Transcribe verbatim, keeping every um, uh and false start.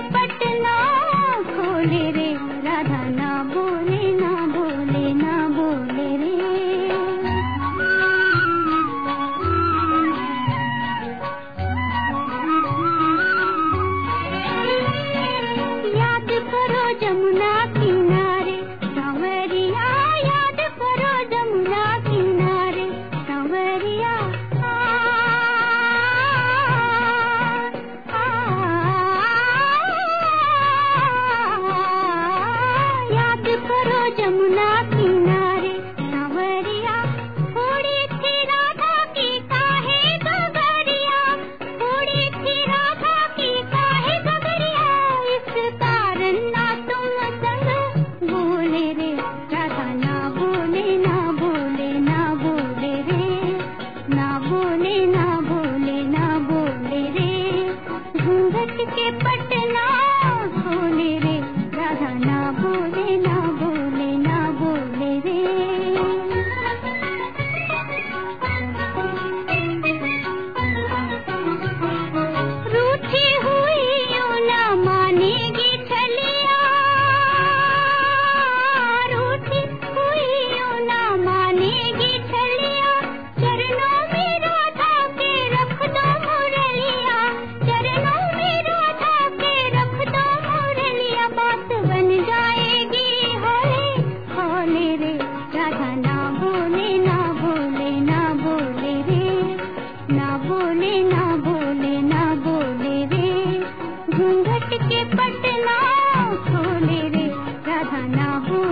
पटना खोले रे, राधा ना बोले ना बोले ना बोले रे। याद करो जमुना किनारे सांवरिया, याद करो जमुना किनारे सांवरिया। याद करो जमुना किनारे सांवरिया, थोड़ी थी राधा की काहे गगरिया, थोड़ी थी राधा की काहे गगरिया। इस कारण ना तुम संग बोले रे, राधा ना बोले ना बोले ना बोले रे, ना बोले ना बोले ना बोले रे। घूंघट के पटना खोले रे, राधा ना बोले ना बोले ना बोले रे। रूठी हुई यूं ना मानेगी छलिया, रूठी हुई यूं ना मानेगी छलिया। चरणों में राधा के रख दो मुरलिया, चरणों में राधा के रख दो मुरलिया। बात बन जाएगी हौले हौले रे, राधा ना बोले ना बोले ना बोले रे, ना बोले ना बोले ना बोले रे। घूंघट के पटना खोले रे, राधा ना बोले